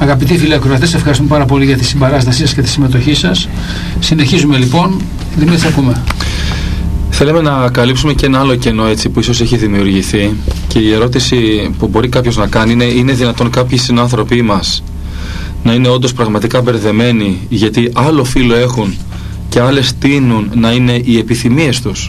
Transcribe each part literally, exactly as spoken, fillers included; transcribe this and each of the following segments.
Αγαπητοί φίλοι ακροατές, ευχαριστούμε πάρα πολύ για τη συμπαράστασή σας και τη συμμετοχή σας. Συνεχίζουμε λοιπόν. Δημήτρη, θα πούμε. Θέλουμε να καλύψουμε και ένα άλλο κενό έτσι, που ίσως έχει δημιουργηθεί, και η ερώτηση που μπορεί κάποιος να κάνει είναι: είναι δυνατόν κάποιοι συνάνθρωποι μας να είναι όντως πραγματικά μπερδεμένοι, γιατί άλλο φύλο έχουν και άλλες τείνουν να είναι οι επιθυμίες τους?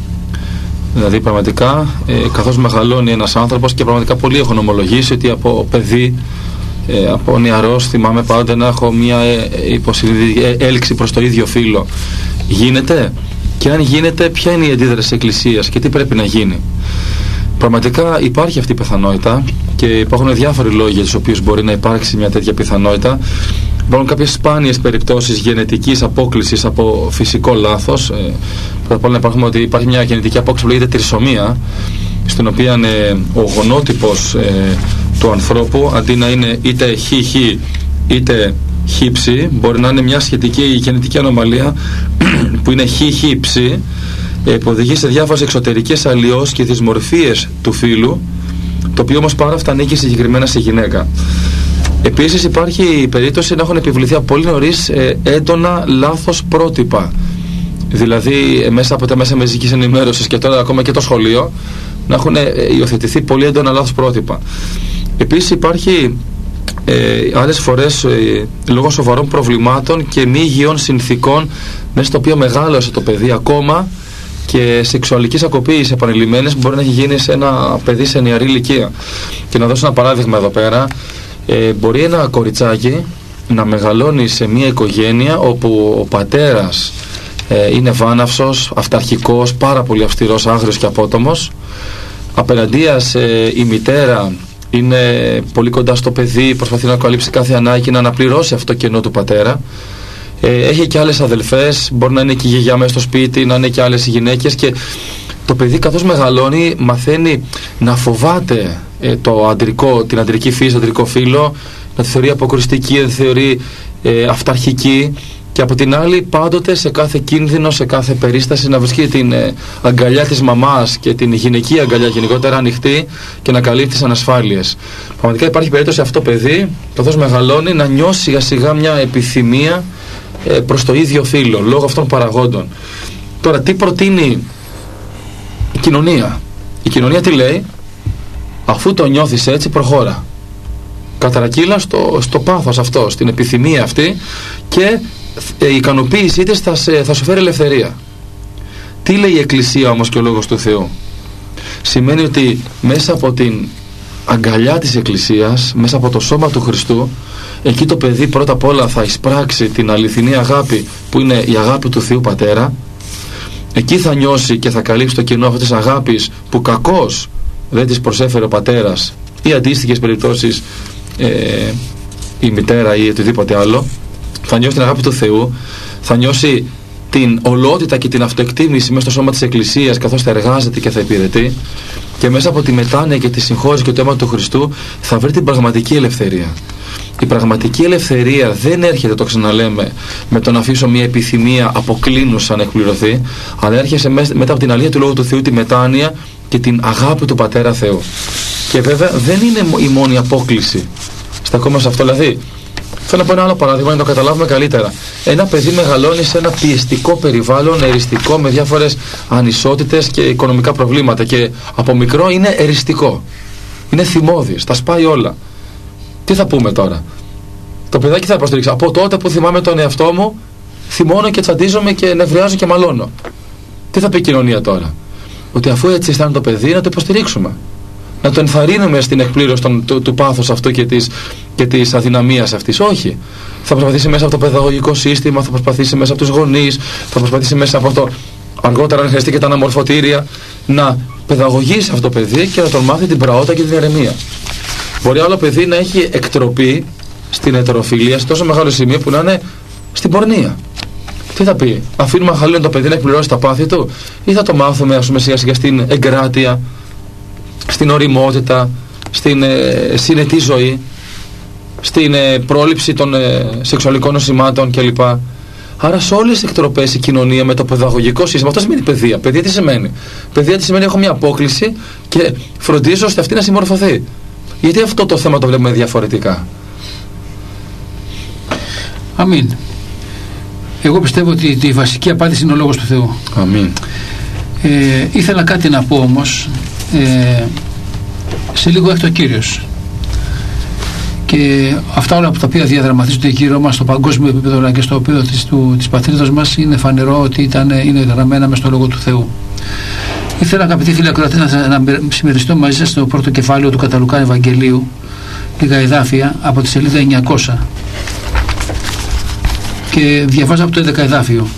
Δηλαδή πραγματικά ε, καθώς μεγαλώνει ένας άνθρωπος, και πραγματικά πολλοί έχουν ομολογήσει ότι από παιδί, ε, από νεαρός, θυμάμαι πάντα να έχω μια ε, υποσυνείδητη έλξη προς το ίδιο φύλο. Γίνεται? Και αν γίνεται, ποια είναι η αντίδραση της Εκκλησίας και τι πρέπει να γίνει? Πραγματικά υπάρχει αυτή η πιθανότητα, και υπάρχουν διάφοροι λόγοι για τους οποίους μπορεί να υπάρξει μια τέτοια πιθανότητα. Υπάρχουν κάποιες σπάνιες περιπτώσεις γενετικής απόκλησης από φυσικό λάθος. Ε, πρώτα απ' όλα να υπάρχουμε ότι υπάρχει μια γενετική απόκληση που λέγεται τρισομία, στην οποία ε, ο γονότυπος ε, του ανθρώπου, αντί να είναι είτε χ-χ είτε χ-ψ, μπορεί να είναι μια σχετική γενετική ανομαλία που είναι χ-χ-ψ, που οδηγεί σε διάφορες εξωτερικές αλλοιώσεις και δυσμορφίες του φύλου, το οποίο όμως πάρα αυτά ανήκει συγκεκριμένα σε γυναίκα. Επίσης υπάρχει η περίπτωση να έχουν επιβληθεί από πολύ νωρίς ε, έντονα λάθος πρότυπα, δηλαδή ε, μέσα από τα μέσα μαζικής ενημέρωσης και τώρα ακόμα και το σχολείο να έχουν ε, υιοθετηθεί πολύ έντονα λάθος πρότυπα. Επίσης υπάρχει ε, άλλες φορές ε, λόγω σοβαρών προβλημάτων και μη υγιών συνθήκων μέσα στο οποίο μεγάλωσε το παιδί, ακόμα και σεξουαλικής ακοποίησης επανειλημμένες μπορεί να έχει γίνει σε ένα παιδί σε νεαρή ηλικία. Και να δώσω ένα παράδειγμα εδώ πέρα. Ε, μπορεί ένα κοριτσάκι να μεγαλώνει σε μια οικογένεια όπου ο πατέρας ε, είναι βάναυσος, αυταρχικός, πάρα πολύ αυστηρός, άγριος και απότομος. Απέναντίας ε, η μητέρα είναι πολύ κοντά στο παιδί, προσπαθεί να καλύψει κάθε ανάγκη, να αναπληρώσει αυτό το κενό του πατέρα. Ε, έχει και άλλες αδελφές, μπορεί να είναι και η γιαγιά μέσα στο σπίτι, να είναι και άλλες γυναίκες, και το παιδί καθώς μεγαλώνει μαθαίνει να φοβάται ε, το αντρικό, την αντρική φύση, το αντρικό φύλο, να τη θεωρεί αποκρουστική, να τη θεωρεί ε, αυταρχική, και από την άλλη πάντοτε σε κάθε κίνδυνο, σε κάθε περίσταση να βρίσκει την ε, αγκαλιά της μαμάς και την γυναική αγκαλιά γενικότερα ανοιχτή και να καλύπτει τις ανασφάλειες. Πραγματικά υπάρχει περίπτωση αυτό το παιδί καθώς μεγαλώνει να νιώσει σιγά σιγά μια επιθυμία ε, προς το ίδιο φύλο λόγω αυτών των παραγόντων. Τώρα τι προτείνει η κοινωνία? Η κοινωνία τι λέει? Αφού το νιώθεις έτσι, προχώρα. Κατρακύλα στο, στο πάθος αυτό, στην επιθυμία αυτή, και ε, η ικανοποίησή της θα, θα σου φέρει ελευθερία. Τι λέει η Εκκλησία όμως και ο Λόγος του Θεού? Σημαίνει ότι μέσα από την αγκαλιά της Εκκλησίας, μέσα από το σώμα του Χριστού, εκεί το παιδί πρώτα απ' όλα θα εισπράξει την αληθινή αγάπη που είναι η αγάπη του Θεού Πατέρα. Εκεί θα νιώσει και θα καλύψει το κενό αυτής της αγάπης που κακώς δεν της προσέφερε ο πατέρας, ή αντίστοιχες περιπτώσεις ε, η μητέρα ή οτιδήποτε άλλο. Θα νιώσει την αγάπη του Θεού, θα νιώσει την ολότητα και την αυτοεκτίμηση μέσα στο σώμα της Εκκλησίας καθώς θα εργάζεται και θα υπηρετεί, και μέσα από τη μετάνοια και τη συγχώρεση και το αίμα του Χριστού θα βρει την πραγματική ελευθερία. Η πραγματική ελευθερία δεν έρχεται, το ξαναλέμε, με το να αφήσω μια επιθυμία αποκλίνουσα να εκπληρωθεί, αλλά έρχεται μετά από την αλήθεια του Λόγου του Θεού, τη μετάνοια και την αγάπη του Πατέρα Θεού. Και βέβαια δεν είναι η μόνη απόκληση στα ακόμα σε αυτό. Δηλαδή, θέλω να πω ένα άλλο παράδειγμα για να το καταλάβουμε καλύτερα. Ένα παιδί μεγαλώνει σε ένα πιεστικό περιβάλλον, εριστικό, με διάφορες ανισότητες και οικονομικά προβλήματα, και από μικρό είναι εριστικό. Είναι θυμώδης, τα σπάει όλα. Τι θα πούμε τώρα? Το παιδάκι θα υποστηρίξει. Από τότε που θυμάμαι τον εαυτό μου, θυμώνω και τσαντίζομαι και νευριάζω και μαλώνω. Τι θα πει η κοινωνία τώρα? Ότι αφού έτσι αισθάνεται το παιδί, να το υποστηρίξουμε. Να το ενθαρρύνουμε στην εκπλήρωση των, του, του πάθους αυτού και της, και της αδυναμίας αυτής. Όχι. Θα προσπαθήσει μέσα από το παιδαγωγικό σύστημα, θα προσπαθήσει μέσα από τους γονείς, θα προσπαθήσει μέσα από το, αργότερα αν χρειαστεί και τα αναμορφωτήρια, να παιδαγωγήσει αυτό το παιδί και να τον μάθει την πραότητα και την ηρεμία. Μπορεί άλλο παιδί να έχει εκτροπή στην ετεροφιλία σε τόσο μεγάλο σημείο που να είναι στην πορνεία. Τι θα πει? Αφήνουμε αχαλήν το παιδί να εκπληρώσει τα πάθη του, ή θα το μάθουμε, ας πούμε, σιγά σιγά στην εγκράτεια, στην ωριμότητα, στην ε, συνετή ζωή, στην ε, πρόληψη των ε, σεξουαλικών νοσημάτων κλπ. Άρα σε όλες τις εκτροπές η κοινωνία με το παιδαγωγικό σύστημα, αυτό σημαίνει παιδεία. Παιδεία τι σημαίνει? Παιδεία τι σημαίνει? Έχω μια απόκληση και φροντίζω ώστε αυτή να συμμορφωθεί. Γιατί αυτό το θέμα το βλέπουμε διαφορετικά? Αμήν. Εγώ πιστεύω ότι η βασική απάντηση είναι ο Λόγος του Θεού. Αμήν. Ε, ήθελα κάτι να πω όμως. Ε, σε λίγο έχει το Κύριος. Και αυτά όλα από τα οποία διαδραματίζονται γύρω μας στο παγκόσμιο επίπεδο αλλά και στο επίπεδο της, του, της πατρίδας μας, είναι φανερό ότι ήταν, είναι γραμμένα μες στο Λόγο του Θεού. Ήθελα, αγαπητοί φίλοι ακροατές, να, να συμμεριστώ μαζί σας στο πρώτο κεφάλαιο του Κατά Λουκά Ευαγγελίου, λίγα εδάφια από τη σελίδα εννιακόσια, και διαβάζω από το έντεκα εδάφιο.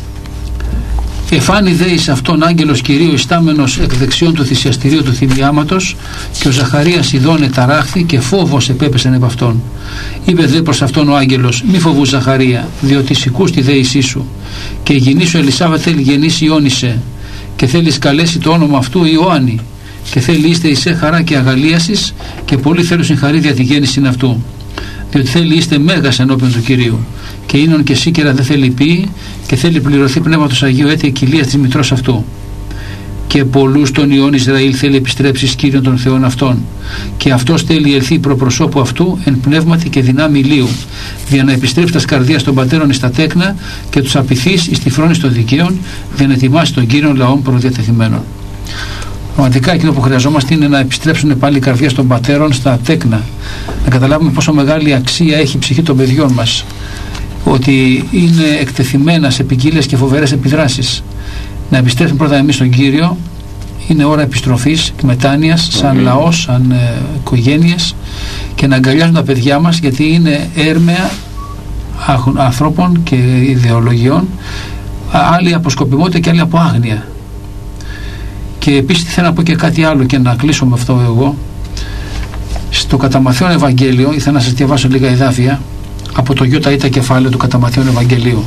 Εφάνη δε εις αυτόν άγγελος Κυρίου ιστάμενος εκ δεξιών του θυσιαστηρίου του θυμιάματος, και ο Ζαχαρίας ειδώνε ταράχθη και φόβος επέπεσεν επ' αυτόν. Είπε δε προς αυτόν ο άγγελος, μη φοβού Ζαχαρία, διότι σηκούς τη δέησή σου, και η γυνή σου Ελισάβετ θέλει γεννήσει Ιόνισε, και θέλει καλέσει το όνομα αυτού Ιωάννη, και θέλει είστε εισέ χαρά και αγαλίασης, και πολύ θέλουν συγχαρεί δια τη γέννηση αυτού, διότι θέλει είστε μέγας ενώπιον του Κυρίου, και ίνον και σίκερα δεν θέλει πει, και θέλει πληρωθεί πνεύματος Αγίου έτη εκκυλίας της μητρός αυτού. Και πολλούς των ιών Ισραήλ θέλει επιστρέψεις Κύριον των Θεών αυτών, και αυτός θέλει ελθεί προπροσώπου αυτού εν πνεύματι και δυνάμει ηλίου, για να επιστρέψει τα σκαρδίας των πατέρων εις τα τέκνα, και τους απειθείς εις τη φρόνηση των δικαίων, για να ετοιμάσει τον Κύριον λαών προδιατεθειμένων. Πραγματικά εκείνο που χρειαζόμαστε είναι να επιστρέψουν πάλι οι καρδιές των πατέρων στα τέκνα, να καταλάβουμε πόσο μεγάλη αξία έχει η ψυχή των παιδιών μας, ότι είναι εκτεθειμένα σε ποικίλες και φοβερές επιδράσεις. Να επιστρέψουμε πρώτα εμείς στον Κύριο. Είναι ώρα επιστροφής και μετάνοιας, σαν λαός, σαν ε, οικογένειες, και να αγκαλιάζουν τα παιδιά μας, γιατί είναι έρμεα ανθρώπων και ιδεολογιών, άλλοι από σκοπιμότητα και άλλοι από άγνοια. Και επίσης θέλω να πω και κάτι άλλο και να κλείσω με αυτό εγώ. Στο Κατά Μαθαίον Ευαγγέλιο ήθελα να σας διαβάσω λίγα εδάφια από το Ιώτα Ήτα κεφάλαιο του Κατά Μαθαίον Ευαγγελίου.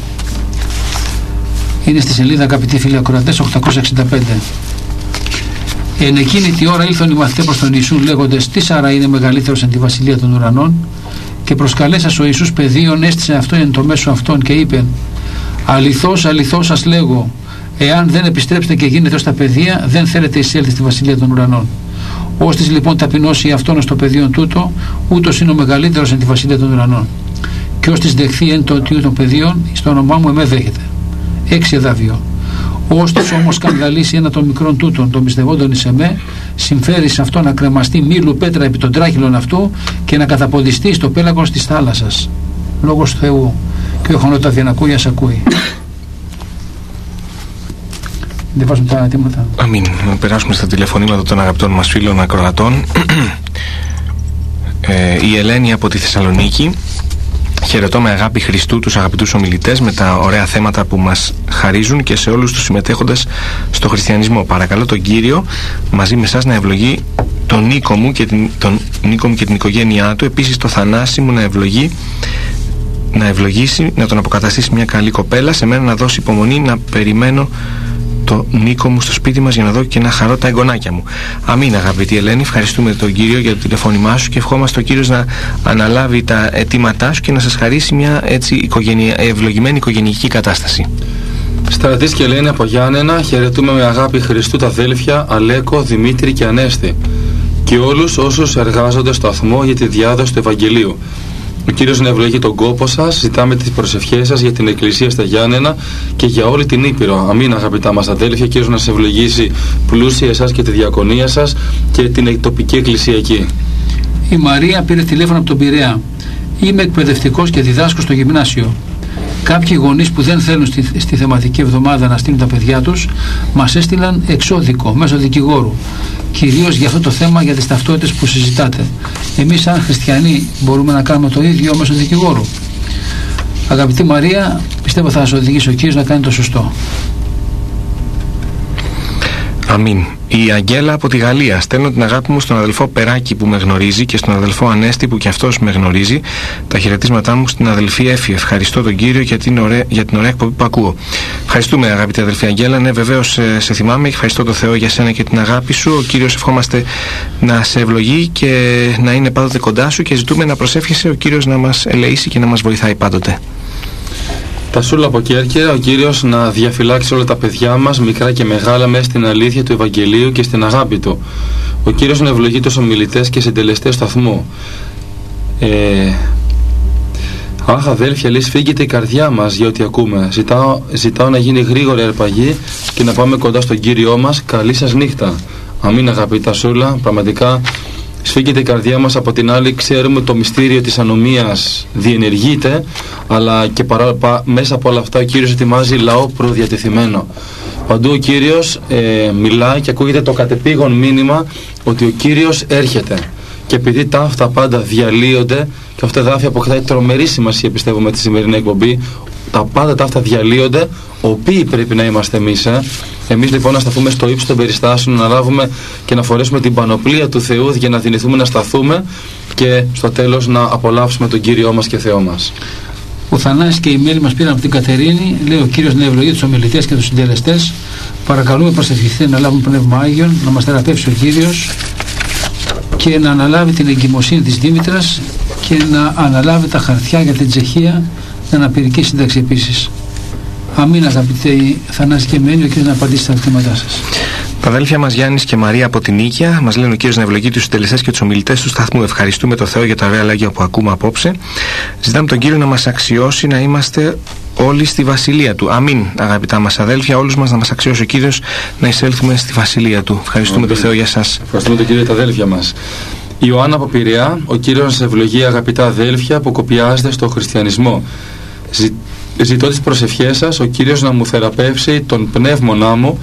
Είναι στη σελίδα, αγαπητοί φίλοι ακροατές, οκτακόσια εξήντα πέντε. Εν εκείνη τη ώρα ήλθαν οι μαθητές προς τον Ιησού λέγοντες, τι άρα είναι μεγαλύτερος εν τη βασιλεία των ουρανών, και προσκαλέσας ο Ιησούς παιδίον έστησε αυτό εν το μέσο αυτών και είπε, αληθώς αληθώς σας λέγω, εάν δεν επιστρέψετε και γίνετε ως τα παιδεία, δεν θέλετε εισέλθει στη βασιλεία των ουρανών. Ώστις λοιπόν ταπεινώσει αυτόν ως το παιδίον τούτο, ούτως είναι ο μεγαλύτερος εν τη βασιλεία των ουρανών. Και ώστις δεχθεί εν το τιού των παιδίων, στο όνομά μου εμέ δέχεται. Έξι εδάφιο. Ώστις όμως σκανδαλίσει ένα των μικρών τούτων, των πιστεύοντων εις εμέ, συμφέρει σε αυτό να κρεμαστεί μήλου πέτρα επί των τράχυλων αυτού και να καταποντιστεί στο πέλαγος της θάλασσας. Λόγος Θεού. Και ο χωνότα δεν ακούει, ας ακούει. Δεν βάζουν τα ανατήματα. Αμήν. Να περάσουμε στα τηλεφωνήματα των αγαπητών μας φίλων ακροατών. ε, η Ελένη από τη Θεσσαλονίκη. Χαιρετώ με αγάπη Χριστού τους αγαπητούς ομιλητές με τα ωραία θέματα που μας χαρίζουν και σε όλους τους συμμετέχοντες στο χριστιανισμό. Παρακαλώ τον Κύριο μαζί με εσάς να ευλογεί τον Νίκο μου και την, τον Νίκο μου και την οικογένειά του, επίσης το Θανάση μου να ευλογεί, να ευλογήσει, να τον αποκαταστήσει μια καλή κοπέλα, σε μένα να δώσει υπομονή να περιμένω το Νίκο μου στο σπίτι μας για να δω και να χαρώ τα εγγονάκια μου. Αμήν, αγαπητή Ελένη, ευχαριστούμε τον Κύριο για το τηλεφώνημά σου και ευχόμαστε ο Κύριος να αναλάβει τα αιτήματά σου και να σας χαρίσει μια έτσι οικογενεια... ευλογημένη οικογενειακή κατάσταση. Στρατής και Ελένη από Γιάννενα, χαιρετούμε με αγάπη Χριστού τα αδέλφια Αλέκο, Δημήτρη και Ανέστη και όλους όσους εργάζονται στο αθμό για τη διάδοση του Ευαγγελίου. Ο Κύριος να ευλογεί τον κόπο σας, ζητάμε τις προσευχές σας για την Εκκλησία στα Γιάννενα και για όλη την Ήπειρο. Αμήν, αγαπητά μας αδέλφια, Κύριος να σε ευλογήσει πλούσια εσάς και τη διακονία σας και την τοπική εκκλησία εκεί. Η Μαρία πήρε τηλέφωνο από τον Πειραιά. Είμαι εκπαιδευτικός και διδάσκω στο γυμνάσιο. Κάποιοι γονείς που δεν θέλουν στη, στη θεματική εβδομάδα να στείλουν τα παιδιά τους, μας έστειλαν εξώδικο μέσω δικηγόρου. Κυρίως για αυτό το θέμα, για τις ταυτότητες που συζητάτε. Εμείς, σαν χριστιανοί, μπορούμε να κάνουμε το ίδιο μέσω δικηγόρου. Αγαπητή Μαρία, πιστεύω θα σας οδηγήσει ο Κύριος να κάνει το σωστό. Αμήν. Η Αγγέλα από τη Γαλλία. Στέλνω την αγάπη μου στον αδελφό Περάκη που με γνωρίζει και στον αδελφό Ανέστη που και αυτός με γνωρίζει. Τα χαιρετίσματά μου στην αδελφή Έφη. Ευχαριστώ τον Κύριο για την ωραία, για την ωραία εκπομπή που ακούω. Ευχαριστούμε, αγαπητή αδελφή Αγγέλα. Ναι, βεβαίως σε, σε θυμάμαι. Ευχαριστώ τον Θεό για σένα και την αγάπη σου. Ο Κύριος ευχόμαστε να σε ευλογεί και να είναι πάντοτε κοντά σου και ζητούμε να προσεύχεσαι ο Κύριος να μας ελεήσει και να μας βοηθάει πάντοτε. Τασούλα από Κέρκυρα, ο Κύριος να διαφυλάξει όλα τα παιδιά μας, μικρά και μεγάλα, μέσα στην αλήθεια του Ευαγγελίου και στην αγάπη Του. Ο Κύριος να ευλογεί τους ομιλητές και συντελεστές σταθμού. Ε, Αχ, αδέλφια, λέει, σφίγγεται η καρδιά μας για ό,τι ακούμε. Ζητάω, ζητάω να γίνει γρήγορα αρπαγή και να πάμε κοντά στον Κύριό μας. Καλή σας νύχτα. Αμήν, αγαπητά Σούλα. Πραγματικά σφίγγεται η καρδιά μας. Από την άλλη, ξέρουμε το μυστήριο της ανομίας διενεργείται, αλλά και παρά, πα, μέσα από όλα αυτά ο Κύριος ετοιμάζει λαό προδιατεθειμένο. Παντού ο Κύριος ε, μιλάει και ακούγεται το κατεπήγον μήνυμα ότι ο Κύριος έρχεται. Και επειδή τα αυτά πάντα διαλύονται, και αυτό εδάφιο αποκτάει τρομερή σημασία, πιστεύω, με τη σημερινή εκπομπή, τα πάντα τα αυτά διαλύονται, οποίοι πρέπει να είμαστε εμείς. Ε. Εμείς λοιπόν να σταθούμε στο ύψος των περιστάσεων, να λάβουμε και να φορέσουμε την πανοπλία του Θεού για να δυνηθούμε να σταθούμε και στο τέλος να απολαύσουμε τον Κύριό μας και Θεό μας. Ο Θανάσης και η μέλη μας πήραν από την Κατερίνη. Λέει ο Κύριος να ευλογεί τους ομιλητές και τους συντελεστές. Παρακαλούμε, προσευχηθείτε να λάβουμε Πνεύμα Άγιον, να μας θεραπεύσει ο Κύριος και να αναλάβει την εγκυμοσύνη της Δήμητρας και να αναλάβει τα χαρτιά για την Τσεχία, να αναπηρική σύνταξη επίσης. Αμήν, αγαπητέ Θανάση και Μένη, ο Κύριος να απαντήσει στα ερωτήματά σας. Τα αδέλφια μας Γιάννης και Μαρία από την Νίκαια μας λένε ο Κύριος να ευλογεί τους συντελεστές και τους ομιλητές του σταθμού. Ευχαριστούμε τον Θεό για τα ωραία λόγια που ακούμε απόψε. Ζητάμε τον Κύριο να μας αξιώσει να είμαστε όλοι στη βασιλεία του. Αμήν, αγαπητά μας αδέλφια, όλους μας να μας αξιώσει ο Κύριος να εισέλθουμε στη βασιλεία του. Ευχαριστούμε τον Θεό για σας. Ευχαριστούμε τον Κύριο για τα αδέλφια μας. Ιωάννα από Πειραιά, ο Κύριος να σας ευλογεί, αγαπητά αδέλφια που κοπιάζετε στο χριστιανισμό. Ζη, ζητώ τις προσευχές σας, ο Κύριος να μου θεραπεύσει τον πνεύμονά μου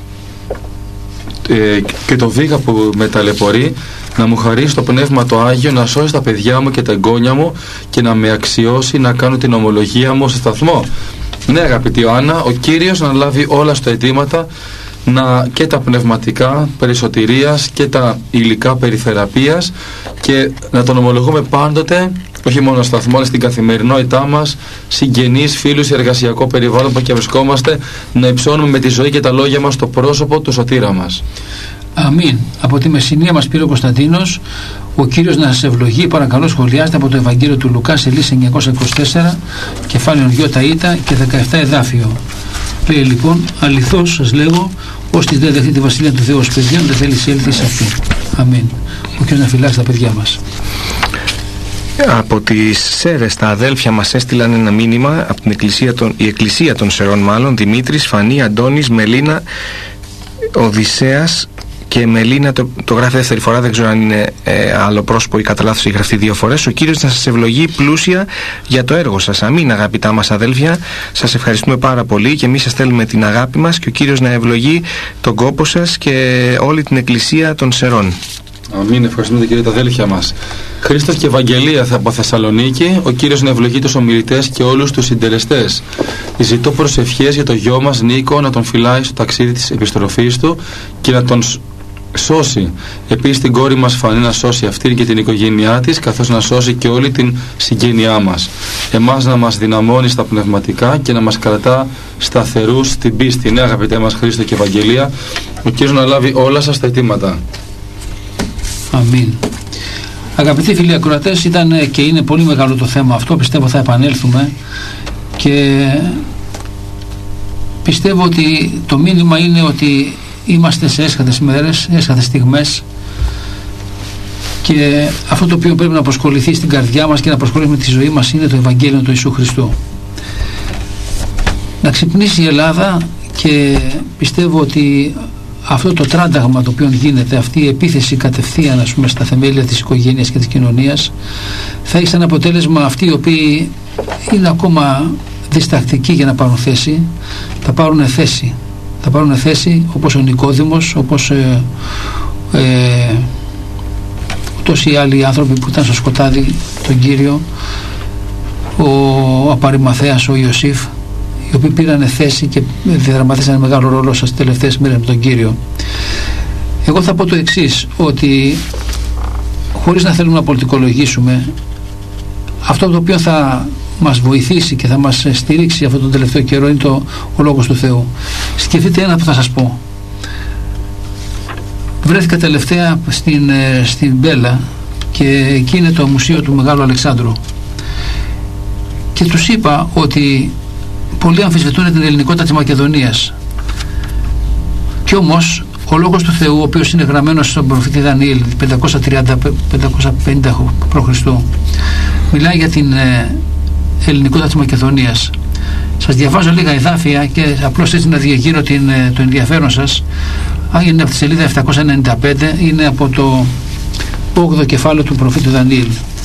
ε, και το βήγα που με ταλαιπωρεί, να μου χαρίσει το Πνεύμα το Άγιο, να σώσει τα παιδιά μου και τα εγγόνια μου και να με αξιώσει να κάνω την ομολογία μου στο σταθμό. Ναι, αγαπητή Ιωάννα, ο Κύριος να λάβει όλα στα αιτήματα, να, και τα πνευματικά περί σωτηρίας και τα υλικά περί θεραπείας, και να τον ομολογούμε πάντοτε, όχι μόνο στο σταθμό αλλά στην καθημερινότητά μας, συγγενείς, φίλους, εργασιακό περιβάλλον που και βρισκόμαστε, να υψώνουμε με τη ζωή και τα λόγια μας το πρόσωπο του σωτήρα μας. Αμήν. Από τη Μεσσηνία μας πήρε ο Κωνσταντίνος. Ο Κύριος να σας ευλογεί. Παρακαλώ, σχολιάστε από το Ευαγγέλιο του Λουκά, σελίδα εννιακόσια είκοσι τέσσερα, κεφάλαιο δύο Ήτα και δεκαεπτά εδάφιο. Λέει λοιπόν, αληθώς σας λέγω, όσοι δεν δεχτεί τη βασιλεία του Θεού ως παιδιών, δεν θέλει έλθει σε αυτή. Αμήν. Ο Κύριος να φυλάξει τα παιδιά μας. Από τις Σέρες τα αδέλφια μας έστειλαν ένα μήνυμα από την εκκλησία των, η εκκλησία των Σερών μάλλον, Δημήτρης, Φανή, Αντώνης, Μελίνα, Οδυσσέας και Μελίνα, το, το γράφει δεύτερη φορά, δεν ξέρω αν είναι ε, άλλο πρόσωπο ή κατά λάθος έχει γραφτεί δύο φορές. Ο Κύριος να σας ευλογεί πλούσια για το έργο σας. Αμήν, αγαπητά μας αδέλφια, σας ευχαριστούμε πάρα πολύ και εμείς σας στέλνουμε την αγάπη μας και ο Κύριος να ευλογεί τον κόπο σας και όλη την εκκλησία των Σερών. Αμήν, ευχαριστούμε τον Κύριο τα αδέλφια μας. Χρήστος και Ευαγγελία από Θεσσαλονίκη, ο Κύριος να ευλογεί τους ομιλητές και όλους τους συντελεστές. Ζητώ προσευχές για το γιο μας Νίκο, να τον φυλάει στο ταξίδι της επιστροφής του και να τον σώσει. Επίσης την κόρη μας Φανή να σώσει αυτήν και την οικογένειά της, καθώς να σώσει και όλη την συγγένειά μας. Εμάς να μας δυναμώνει στα πνευματικά και να μας κρατά σταθερούς στην πίστη. Ναι, αγαπητέ μας Χρήστο και Ευαγγελία, ο Κύριος να λάβει όλα σας τα αιτήματα. Αμήν. Αγαπητοί φίλοι ακροατές, ήταν και είναι πολύ μεγάλο το θέμα αυτό, πιστεύω θα επανέλθουμε και πιστεύω ότι το μήνυμα είναι ότι είμαστε σε έσχατες μέρες, έσχατες στιγμές και αυτό το οποίο πρέπει να προσκοληθεί στην καρδιά μας και να προσκολήσουμε τη ζωή μας είναι το Ευαγγέλιο του Ιησού Χριστού. Να ξυπνήσει η Ελλάδα και πιστεύω ότι αυτό το τράνταγμα το οποίο γίνεται, αυτή η επίθεση κατευθείαν ας πούμε, στα θεμέλια της οικογένειας και της κοινωνίας, θα έχει σαν αποτέλεσμα αυτοί οι οποίοι είναι ακόμα διστακτικοί για να πάρουν θέση, θα πάρουν θέση. Θα πάρουν θέση όπως ο Νικόδημος, όπως ε, ε, τόσοι άλλοι άνθρωποι που ήταν στο σκοτάδι τον Κύριο, ο Απαριμαθέας, ο Ιωσήφ, οι οποίοι πήραν θέση και διαδραματίσαν μεγάλο ρόλο στις τελευταίες μέρες με τον Κύριο. Εγώ θα πω το εξής, ότι χωρίς να θέλουμε να πολιτικολογήσουμε, αυτό το οποίο θα μας βοηθήσει και θα μας στηρίξει αυτό τον τελευταίο καιρό είναι το, ο Λόγος του Θεού. Σκεφτείτε ένα που θα σας πω. Βρέθηκα τελευταία στην, στην Μπέλα και εκεί είναι το μουσείο του Μεγάλου Αλεξάνδρου και τους είπα ότι πολλοί αμφισβητούν την ελληνικότητα της Μακεδονίας και όμως ο Λόγος του Θεού, ο οποίος είναι γραμμένος στον προφήτη Δανιήλ πεντακόσια τριάντα με πεντακόσια πενήντα π.Χ., μιλάει για την ελληνικότητα της Μακεδονίας. Σας διαβάζω λίγα εδάφια και απλώς έτσι να διεγείρω την, το ενδιαφέρον σας. Είναι από τη σελίδα επτακόσια ενενήντα πέντε, είναι από το όγδοο κεφάλαιο του προφήτου Δανιήλ.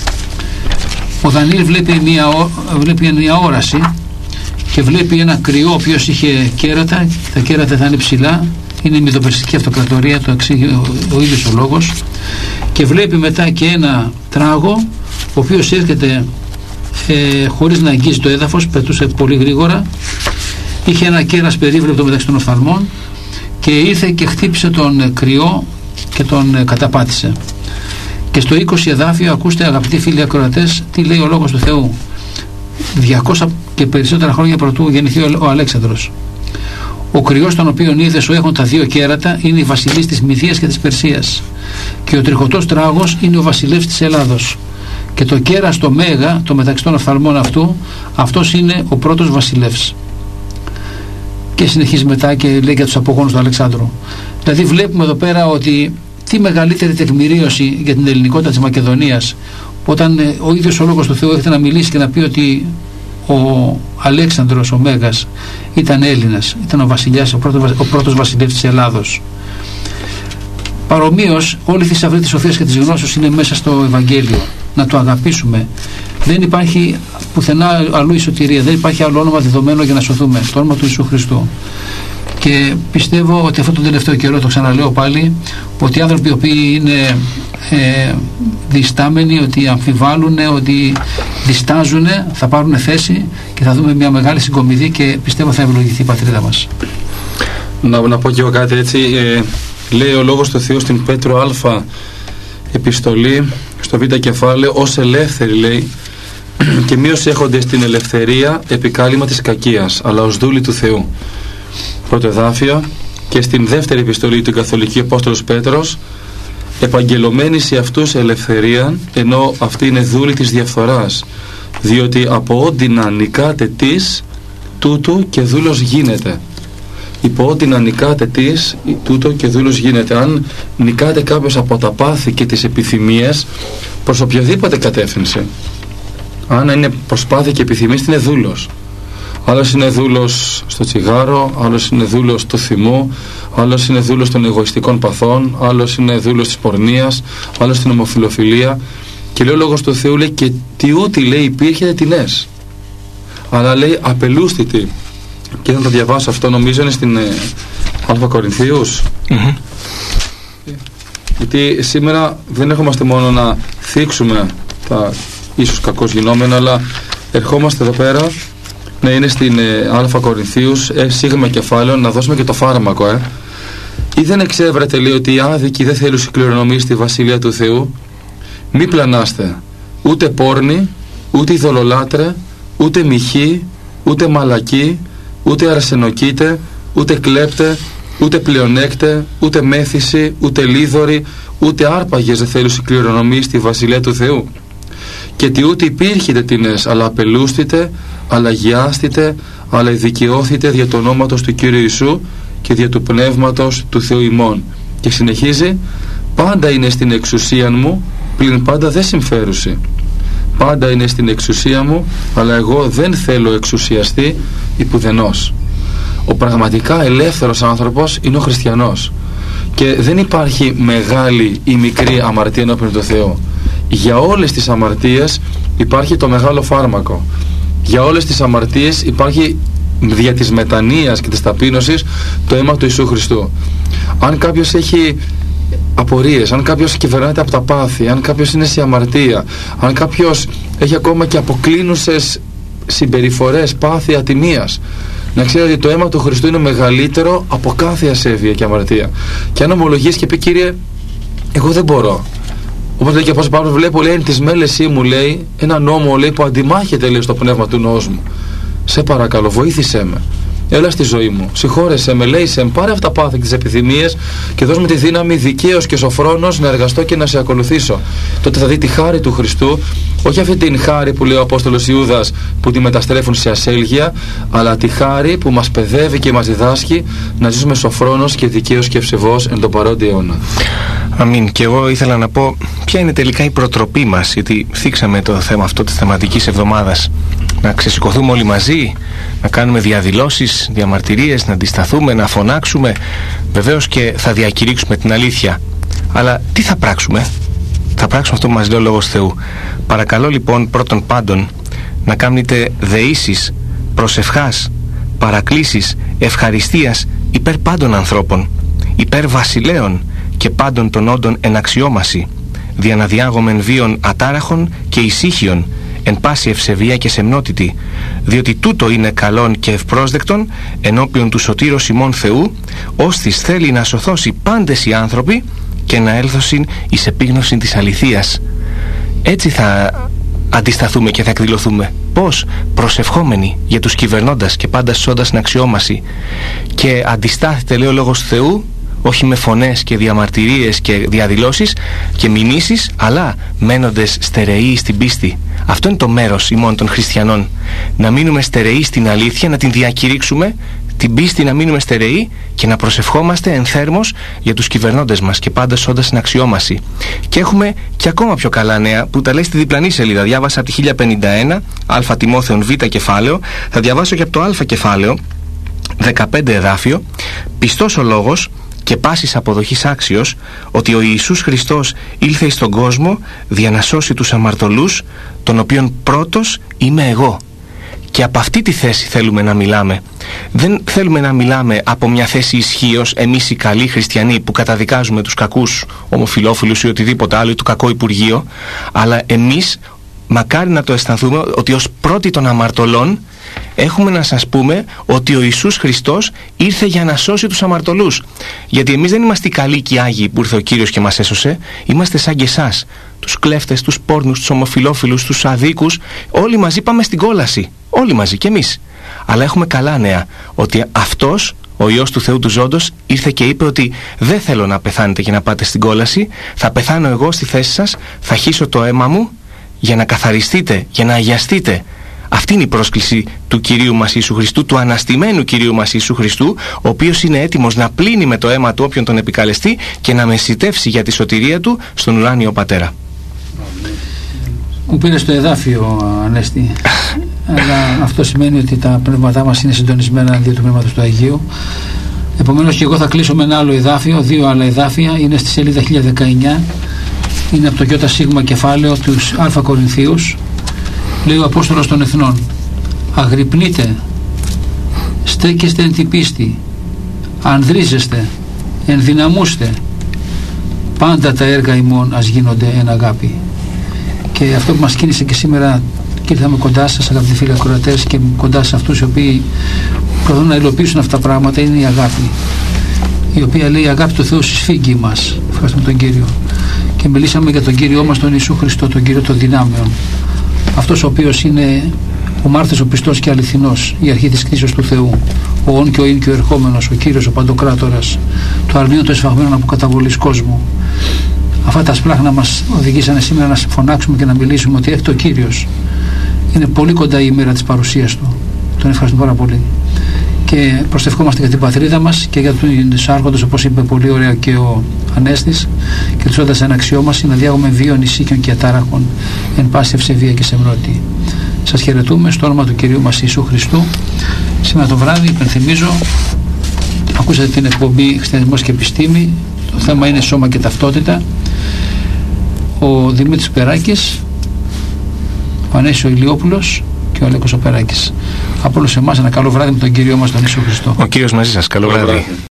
Ο Δανιήλ βλέπει μια, βλέπει μια όραση και βλέπει ένα κρυό ο οποίος είχε κέρατα, τα κέρατα θα είναι ψηλά, είναι η Μηδοπερσική Αυτοκρατορία, το εξήγει ο, ο ίδιος ο λόγος, και βλέπει μετά και ένα τράγο ο οποίος έρχεται ε, χωρίς να αγγίζει το έδαφος, πετούσε πολύ γρήγορα, είχε ένα κέρας περίβλεπτο μεταξύ των οφθαλμών και ήρθε και χτύπησε τον κρυό και τον καταπάτησε. Και στο είκοσι εδάφιο, ακούστε αγαπητοί φίλοι ακροατές, τι λέει ο Λόγος του Θεού. διακόσια και περισσότερα χρόνια πρωτού γεννηθεί ο Αλέξανδρος. Ο κρυός τον οποίον είδες, ο έχουν τα δύο κέρατα, είναι η βασιλής της Μυδίας και της Περσίας. Και ο τριχωτός τράγος είναι ο βασιλεύς της Ελλάδος. Και το κέρας το μέγα, το μεταξύ των οφθαλμών αυτού, αυτός είναι ο πρώτος βασιλεύς. Και συνεχίζει μετά και λέει για τους απογόνους του Αλεξάνδρου. Δηλαδή βλέπουμε εδώ πέρα ότι τι μεγαλύτερη τεκμηρίωση για την ελληνικότητα της Μακεδονίας, όταν ε, ο ίδιος ο Λόγος του Θεού έρχεται να μιλήσει και να πει ότι ο Αλέξανδρος ο Μέγας ήταν Έλληνας, ήταν ο βασιλιάς, ο πρώτος, ο πρώτος βασιλεύς της Ελλάδος. Παρομοίως, όλη η θησαυρή της σοφίας και της γνώσης είναι μέσα στο Ευαγγέλιο. Να το αγαπήσουμε. Δεν υπάρχει πουθενά αλλού η σωτηρία, δεν υπάρχει άλλο όνομα δεδομένο για να σωθούμε, το όνομα του Ιησού Χριστού. Και πιστεύω ότι αυτόν τον τελευταίο καιρό, το ξαναλέω πάλι, ότι οι άνθρωποι οι οποίοι είναι ε, διστάμενοι, ότι αμφιβάλλουν, ότι διστάζουν, θα πάρουν θέση και θα δούμε μια μεγάλη συγκομιδή και πιστεύω θα ευλογηθεί η πατρίδα μας. Να, να πω και εγώ κάτι έτσι. Ε, λέει ο Λόγος του Θεού στην Πέτρο Α επιστολή, στο Β κεφάλαιο, ως ελεύθεροι λέει, και μη όσοι έχονται στην ελευθερία επικάλυμα της κακίας, αλλά ως δούλοι του Θεού. Πρώτο εδάφιο. Και στην δεύτερη επιστολή του Καθολικού Απόστολος Πέτρος, επαγγελωμένοι σε αυτούς ελευθερία, ενώ αυτή είναι δούλη της διαφθοράς, διότι από ό,τι να νικάτε της, τούτου και δούλος γίνεται. Υπό ό,τι να νικάτε της, τούτο και δούλος γίνεται. Αν νικάτε κάποιος από τα πάθη και τις επιθυμίες, προς οποιαδήποτε κατεύθυνση, αν είναι προσπάθεια και επιθυμίες, είναι δούλος. Άλλος είναι δούλος στο τσιγάρο, άλλος είναι δούλος στο θυμό, άλλος είναι δούλος των εγωιστικών παθών, άλλος είναι δούλος της πορνείας, άλλος στην ομοφιλοφιλία. Και λέει ο Λόγος του Θεού, λέει, και τι ούτι λέει υπήρχε τινές, αλλά λέει απελούστητη. Και θα το διαβάσω αυτό, νομίζω είναι στην ε, Α Κορινθίους. Mm-hmm. Γιατί σήμερα δεν έχουμε μόνο να θίξουμε τα ίσως κακώς γινόμενα, αλλά ερχόμαστε εδώ πέρα να είναι στην ε, Α Κορινθίους, ε, σίγμα κεφάλαιο, να δώσουμε και το φάρμακο. Ε. Ή δεν εξέβρατε, λέει, ότι οι άδικοι δεν θέλουν κληρονομήσει στη Βασιλεία του Θεού. Μη πλανάστε, ούτε πόρνοι, ούτε ειδωλολάτρε, ούτε μοιχοί, ούτε μαλακοί, ούτε αρσενοκίτε, ούτε κλέπτε, ούτε πλεονέκτε, ούτε μέθηση, ούτε λίδωροι, ούτε άρπαγες δεν θέλουν κληρονομήσει στη Βασιλεία του Θεού. Και τι ούτε υπήρχετε τινές, αλλά απελούστητε, αλλά γιάστητε, αλλά δικαιώθητε δια το ονόματος του Κύριου Ιησού και δια του Πνεύματος του Θεού ημών. Και συνεχίζει, πάντα είναι στην εξουσία μου, πλην πάντα δεν συμφέρουσει. Πάντα είναι στην εξουσία μου, αλλά εγώ δεν θέλω εξουσιαστεί υπουδενός. Ο πραγματικά ελεύθερος άνθρωπος είναι ο χριστιανός. Και δεν υπάρχει μεγάλη ή μικρή αμαρτία ενώπιον του Θεού. Για όλες τις αμαρτίες υπάρχει το μεγάλο φάρμακο. Για όλες τις αμαρτίες υπάρχει δια της μετανοίας και της ταπείνωσης το αίμα του Ιησού Χριστού. Αν κάποιος έχει απορίες, αν κάποιος κυβερνάται από τα πάθη, αν κάποιος είναι σε αμαρτία, αν κάποιος έχει ακόμα και αποκλίνουσες συμπεριφορές, πάθη ατιμίας, να ξέρει ότι το αίμα του Χριστού είναι μεγαλύτερο από κάθε ασέβεια και αμαρτία. Και αν ομολογήσει και πει, Κύριε, εγώ δεν μπορώ. Όπως λέει και ο Απόστολος Παύλος, βλέπω, λέει, της μέλεσή μου, λέει, ένα νόμο, λέει, που αντιμάχεται, λέει, στο πνεύμα του νόους μου. Σε παρακαλώ, βοήθησέ με. Έλα στη ζωή μου, συγχώρεσέ με, λέει, σε πάρε αυτά τα πάθη και τις επιθυμίες και δώσ' μου τη δύναμη δικαίως και σοφρόνος να εργαστώ και να σε ακολουθήσω. Τότε θα δει τη χάρη του Χριστού, όχι αυτή την χάρη που λέει ο Απόστολος Ιούδας που τη μεταστρέφουν σε ασέλγεια, αλλά τη χάρη που μας παιδεύει και μας διδάσκει να ζήσουμε σοφρόνος και δικαίως και ευσεβώς εν τον παρόντι αιώνα. Αμήν. Και εγώ ήθελα να πω ποια είναι τελικά η προτροπή μας, γιατί θίξαμε το θέμα αυτό της θεματικής εβδομάδας να ξεσηκωθούμε όλοι μαζί, να κάνουμε διαδηλώσεις, διαμαρτυρίες, να αντισταθούμε, να φωνάξουμε, βεβαίως και θα διακηρύξουμε την αλήθεια. Αλλά τι θα πράξουμε? Θα πράξουμε αυτό που μας λέει ο Λόγος Θεού. Παρακαλώ λοιπόν πρώτον πάντων να κάνετε δεήσεις, προσευχάς, παρακλήσεις, ευχαριστίας υπέρ πάντων ανθρώπων, υπέρ βασιλέων και πάντων των όντων εν αξιόμαση, δια να διάγομεν βίων ατάραχων και ησύχιων, εν πάση ευσεβία και σεμνότητη, διότι τούτο είναι καλόν και ευπρόσδεκτον ενώπιον του σωτήρος ημών Θεού, ώστις θέλει να σωθώσει πάντες οι άνθρωποι και να έλθωσιν εις επίγνωση της αληθείας. Έτσι θα αντισταθούμε και θα εκδηλωθούμε. Πώς? Προσευχόμενοι για τους κυβερνώντας και πάντα σώντας την αξιόμαση. Και αντιστάθεται, λέει ο Λόγος του Θεού, όχι με φωνές και διαμαρτυρίες και διαδηλώσεις και μηνύσεις, αλλά μένοντες στερεοί στην πίστη. Αυτό είναι το μέρος ημών των χριστιανών. Να μείνουμε στερεοί στην αλήθεια, να την διακηρύξουμε, την πίστη να μείνουμε στερεοί και να προσευχόμαστε ενθέρμως για τους κυβερνώντες μας και πάντα σώντας την αξιόμαση. Και έχουμε και ακόμα πιο καλά νέα που τα λέει στη διπλανή σελίδα. Διάβασα από τη χίλια πενήντα ένα, Α Τιμόθεων Β κεφάλαιο. Θα διαβάσω και από το Α κεφάλαιο, δεκαπέντε εδάφιο. Πιστός ο λόγος και πάσης αποδοχής άξιος, ότι ο Ιησούς Χριστός ήλθε εις τον κόσμο για να σώσει τους αμαρτωλούς, των οποίων πρώτος είμαι εγώ. Και από αυτή τη θέση θέλουμε να μιλάμε. Δεν θέλουμε να μιλάμε από μια θέση ισχύος, εμείς οι καλοί χριστιανοί που καταδικάζουμε τους κακούς ομοφυλόφιλους ή οτιδήποτε άλλο ή το κακό Υπουργείο, αλλά εμείς μακάρι να το αισθανθούμε ότι ως πρώτοι των αμαρτωλών έχουμε να σας πούμε ότι ο Ιησούς Χριστός ήρθε για να σώσει τους αμαρτωλούς. Γιατί εμείς δεν είμαστε οι καλοί και οι Άγιοι που ήρθε ο Κύριος και μας έσωσε. Είμαστε σαν και εσάς, τους κλέφτες, τους πόρνους, τους ομοφυλόφιλους, τους αδίκους. Όλοι μαζί πάμε στην κόλαση. Όλοι μαζί κι εμείς. Αλλά έχουμε καλά νέα, ότι αυτός, ο Υιός του Θεού του Ζώντος, ήρθε και είπε ότι δεν θέλω να πεθάνετε και να πάτε στην κόλαση. Θα πεθάνω εγώ στη θέση σας, θα χύσω το αίμα μου για να καθαριστείτε, για να αγιαστείτε. Αυτή είναι η πρόσκληση του Κυρίου μας Ιησού Χριστού, του αναστημένου Κυρίου μας Ιησού Χριστού, ο οποίος είναι έτοιμος να πλύνει με το αίμα του όποιον τον επικαλεστεί και να μεσιτεύσει για τη σωτηρία του στον ουράνιο Πατέρα. Μου πήρε στο εδάφιο, Ανέστη, αλλά αυτό σημαίνει ότι τα πνεύματά μας είναι συντονισμένα δια του Πνεύματος του Αγίου. Επομένως και εγώ θα κλείσω με ένα άλλο εδάφιο, δύο άλλα εδάφια, είναι στη σελίδα χίλια δεκαεννιά, είναι από το Ι Σίγμα κεφάλαιο τους Α Κορινθίους. Λέει ο Απόστολος των Εθνών: αγρυπνείτε, στέκεστε εν την πίστη, ανδρίζεστε, ενδυναμούστε, πάντα τα έργα ημών ας γίνονται εν αγάπη. Και αυτό που μας κίνησε και σήμερα και ήρθαμε κοντά σας, αγαπητοί φίλοι ακροατές, και κοντά σε αυτούς οι οποίοι προσπαθούν να υλοποιήσουν αυτά τα πράγματα, είναι η αγάπη, η οποία λέει: η αγάπη του Θεού συσφίγγει μας. Ευχαριστούμε τον Κύριο. Και μιλήσαμε για τον Κύριό μας τον Ιησού Χριστό, τον Κύριο των δυνάμεων, αυτός ο οποίος είναι ο μάρτυρας, ο πιστός και αληθινός, η αρχή της κτήσεως του Θεού, ο όν και ο ίν και ο ερχόμενος, ο Κύριος, ο Παντοκράτορας, το αρνείο των εσφαγμένων από καταβολής κόσμου. Αυτά τα σπλάχνα μας οδηγήσανε σήμερα να φωνάξουμε και να μιλήσουμε ότι έρχεται ο Κύριος. Είναι πολύ κοντά η ημέρα της παρουσίας του. Τον ευχαριστούμε πάρα πολύ. Και προστευκόμαστε για την πατρίδα μας και για τους άρχοντες, όπως είπε πολύ ωραία και ο Ανέστης, και τους όντας εν αξιόμαση να διάγουμε βίων ησύχιων και ατάραχων εν πάση ευσεβία και σεμνώτη. Σας χαιρετούμε στο όνομα του Κυρίου μας Ιησού Χριστού. Σήμερα το βράδυ, υπενθυμίζω, ακούσατε την εκπομπή Χριστιανισμός και Επιστήμη. Το θέμα είναι σώμα και ταυτότητα. Ο Δημήτρης Περάκης, ο Ανέσης ο Ηλιόπουλος και ο Αλέκος ο Περάκης. Από όλους εμάς ένα καλό βράδυ με τον Κύριο μας τον Ιησού Χριστό. Ο Κύριος μαζί σας. Καλό βράδυ.